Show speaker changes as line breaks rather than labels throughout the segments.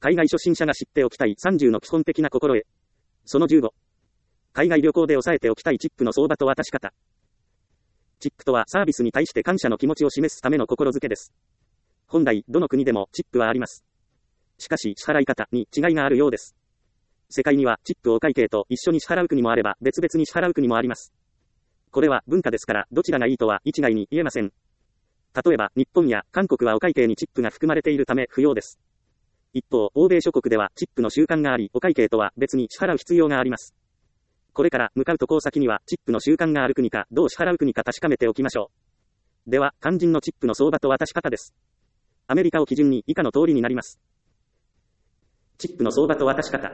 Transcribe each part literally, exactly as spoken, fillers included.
海外初心者が知っておきたいさんじゅうの基本的な心得。そのじゅうご。海外旅行で押さえておきたいチップの相場と渡し方。チップとはサービスに対して感謝の気持ちを示すための心づけです。本来、どの国でもチップはあります。しかし、支払い方に違いがあるようです。世界にはチップを会計と一緒に支払う国もあれば別々に支払う国もあります。これは文化ですからどちらがいいとは一概に言えません。例えば日本や韓国はお会計にチップが含まれているため不要です。一方、欧米諸国ではチップの習慣があり、お会計とは別に支払う必要があります。これから向かう渡航先にはチップの習慣がある国かどう支払う国か確かめておきましょう。では、肝心のチップの相場と渡し方です。アメリカを基準に以下の通りになります。チップの相場と渡し方。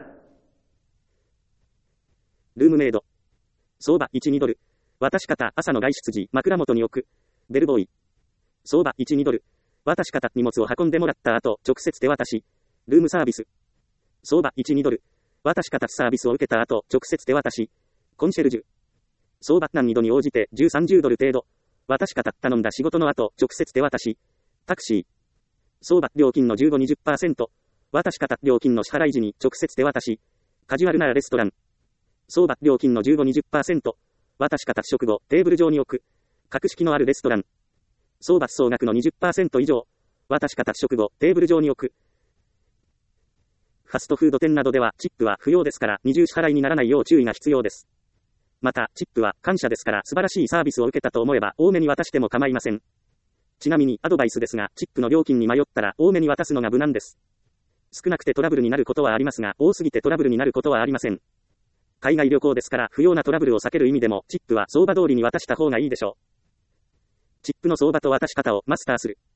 ルームメイド。相場いち、にドル。渡し方、朝の外出時、枕元に置く。ベルボーイ。相場いち、にドル。渡し方、荷物を運んでもらった後、直接手渡し。ルームサービス。相場いち、にドル。渡し方、サービスを受けた後、直接手渡し。コンシェルジュ。相場難易度に応じてじゅう、さんじゅうドル程度。渡し方、頼んだ仕事の後、直接手渡し。タクシー。相場、料金のじゅうご、にじゅっパーセント。渡し方、料金の支払い時に直接手渡し。カジュアルなレストラン。相場、料金のじゅうご、にじゅっパーセント。渡し方、食後、テーブル上に置く。格式のあるレストラン。相場、総額の にじゅっパーセント 以上。渡し方、食後、テーブル上に置く。ファストフード店などではチップは不要ですから二重支払いにならないよう注意が必要です。また、チップは感謝ですから素晴らしいサービスを受けたと思えば多めに渡しても構いません。ちなみにアドバイスですが、チップの料金に迷ったら多めに渡すのが無難です。少なくてトラブルになることはありますが、多すぎてトラブルになることはありません。海外旅行ですから不要なトラブルを避ける意味でもチップは相場通りに渡した方がいいでしょう。チップの相場と渡し方をマスターする。